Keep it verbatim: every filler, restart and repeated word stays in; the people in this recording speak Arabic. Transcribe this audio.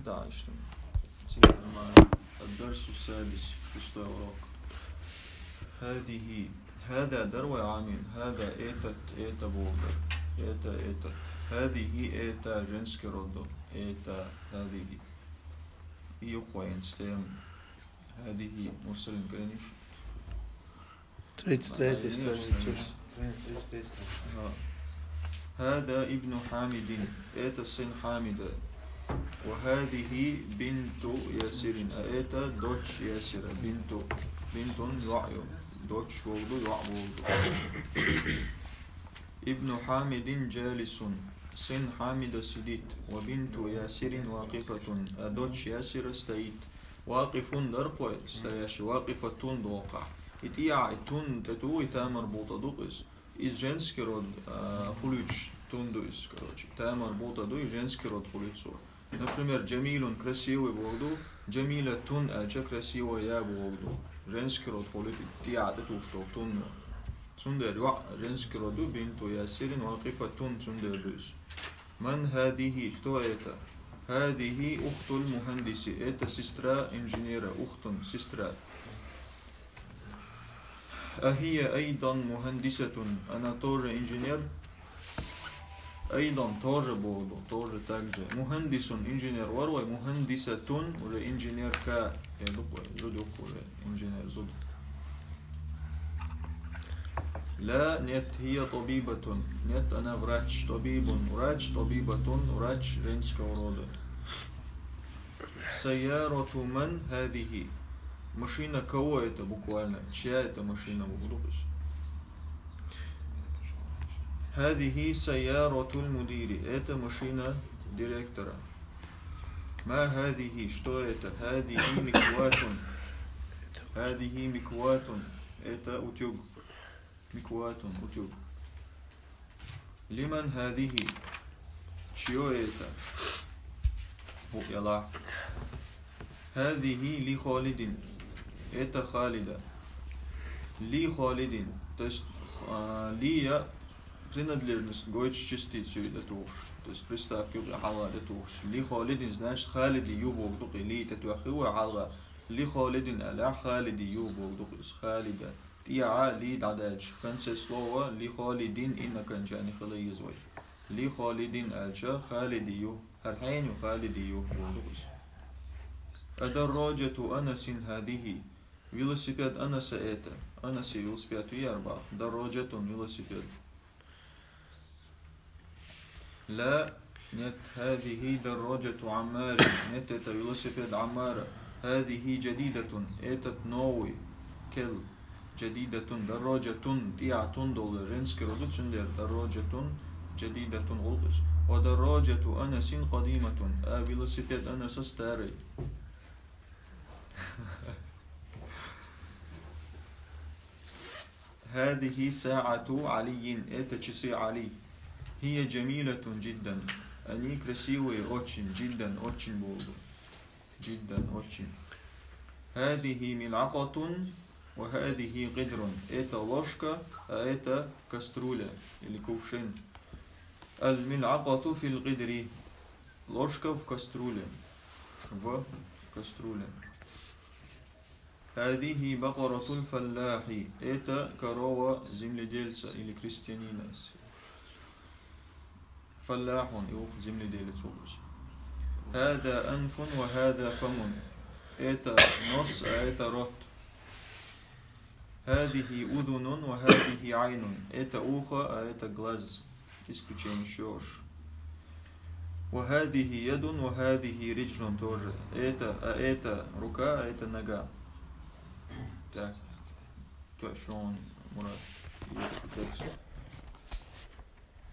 أحد عشر. الدرس السادس شستة أوراق. هذه هذا دروي عامين. هذا إيتت إيتا بولدر إيتا إيتت. هذه إيتا جنسك ردو إيتا هذه يقوين ستيم. هذه مرسل كرينيش тридцать третья страница. هذا ابن حامد إيتا سن حامد. وهذه بنت ياسر إيتا دوتش ياسر. بنت بنت يعيو دوتش بولدو يع بولدو. ابن حامد جالس سن حامد سديت. وبنت ياسر واقفة دوتش ياسر استيت. واقف درقوي استياش. واقفة دوقع إتيع إتون تتو إتا مربوطة دوقس إز جنسكي رود خلوش تون دويس كروتش. تا مربوطة دوي جنسكي رود خلوش صور. Например, جميل красивый بوغدو. جميلة تون أجا красивая يا بوغدو. جنسكي رود خلوش إتيع تتوشتو تون تندر يع جنسكي رودو. بنت ياسر واقفة تون تندر دويس. من هذه كتو إيتا؟ هذه أخت المهندس. إيتا سيسترا إنجينيرا. أخت سيسترا. أهي أيضا مهندسة. أنا توجه إنجينير. أيضا توجه بولو توجه تاجه. مهندس إنجينير وروي. مهندسة ولا إنجينير كا يدق زدق ولا إنجينير زد. لا نت هي طبيبة. نت أنا وراج طبيب. وراج طبيبة. وراج رينسكا ورودة. سيارة من هذه؟ ماشينة كويتة بقوانا. شياية ماشينة بقلوبس. هذه سيارة المدير. إيتا ماشينة ديريكتورا. ما هذه شتويتا؟ هذه مكوات. هذه مكوات. إيتا أوتيوب. مكوات أوتيوب. لمن هذه؟ شيو إيتا؟ هو يلا. هذه لخالد. إيتا خالدة. لي خالد. تست لي принадлежность гоич частицу это туш. То есть представь юг حلقة это туш. لي خالد знаешь خالد يوبوك دقي لي تتوخيو حلقة. لي خالد ألا خالد يوبوك دقي خالدة. تيا لي دعداج. كان سلوه لي خالدين إن كان جاني خلي يزوي. لي خالدين أجا خالد يو. هرحين خالد يو بوكس. الدراجة أنس هذه. велосипед أنس إيتا. أنس велосипед ويربع. دراجة велосипед. لا نت هذه دراجة عمار. نت إيتا велосипед عمار. هذه جديدة. إيتا نووي كل جديدة. دراجة تيع تندل رنسك ردت سندر. دراجة جديدة غلقس. ودراجة أنس قديمة. велосипед أنس ستاري. هذه ساعة علي. إيتا تشسي علي. هي جميلة جدا. أني كرسيوي أوتشن جدا أوتشن بولو. جدا أوتشن. هذه ملعقة. وهذه قدر. إيتا لوشكا. إيتا كسترولة اللي كوفشين. الملعقة في القدر. لوشكا في كسترولة. في كسترولة. هذه بقرة الفلاح. إيتا كروة زمل ديلسا إلي كريستيانينا. فلاح يوخ زمل ديلسا. هذا أنف وهذا فم. إيتا نص إيتا رت. هذه أذن وهذه عين. إيتا أوخا إيتا غلاز. إسكوتشين شوش. وهذه يد وهذه رجل توجه. إيتا إيتا ركا إيتا نجا. Так, то, що он, Мурат, є текст.